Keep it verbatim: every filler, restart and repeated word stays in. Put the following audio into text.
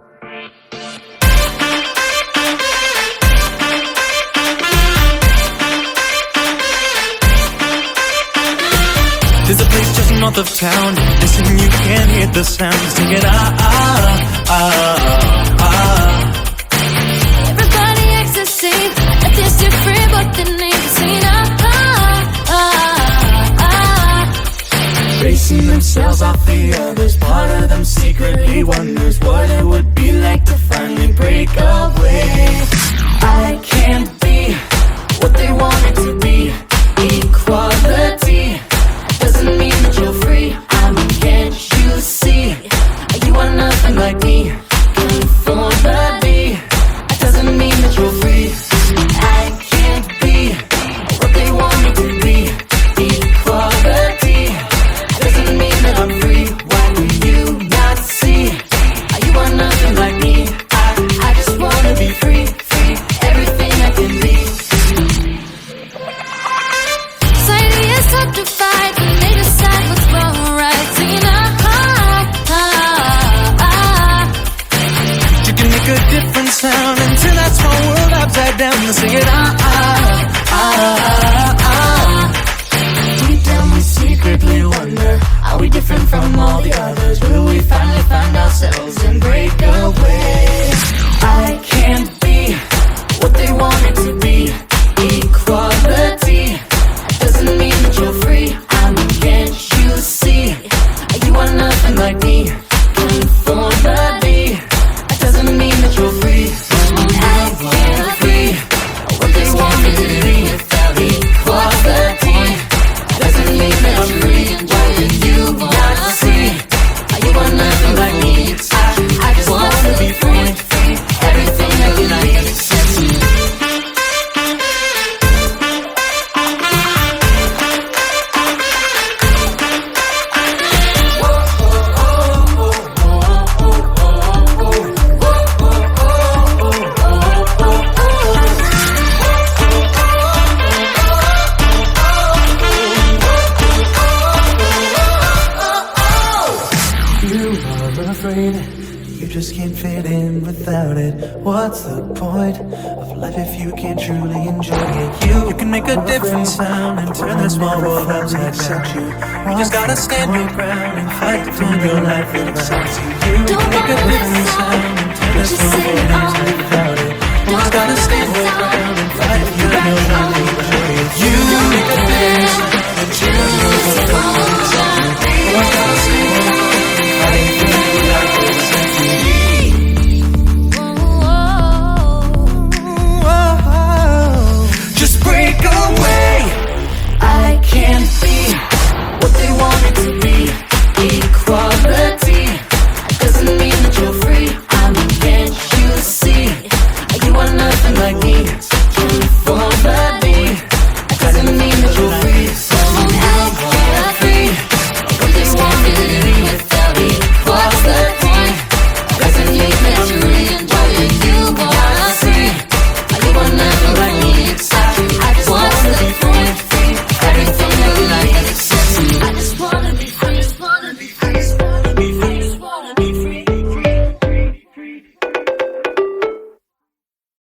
There's a place just north of town. Listen, you can hear the sound. Sing it, ah, ah, ah, ah. Everybody acts the same. If it's different, but the name's seen. Ah, ah, ah, ah. Basing themselves off the others. Part of them secretly wonders what it would be like to finally break away. I can't be what they want it to be. Equality doesn't mean that you're free. I mean, can't you see? You are nothing like me. Conformity doesn't mean that you're free. I can't be what they want me to be. Equality doesn't mean that I'm free. Why do you not see? You are nothing like me. I, I just wanna be free, free, everything I can be. Society is tough to fight when they decide what's wrong or right. Singing ah, ah, ah, ah. You can make a different sound and turn that small world upside down and sing it ah, ah, ah, ah. Deep down we secretly wonder, are we different from all the others? Will we finally find ourselves and break away? I can't be what they want it to be. Equality doesn't mean that you're free. I mean, can't you see? You are nothing like me. Conformity doesn't mean that you're free. I can't be what they want me to be. Equality doesn't mean that I'm free. Why do you not see? You are nothing like me. I, I just wanna be free, free, everything I can be. You just can't fit in without it. What's the point of life if you can't truly enjoy it? You, you can make a different sound and turn the small world upside down. You just gotta stand your ground and fight to your life. It excites you. You can make a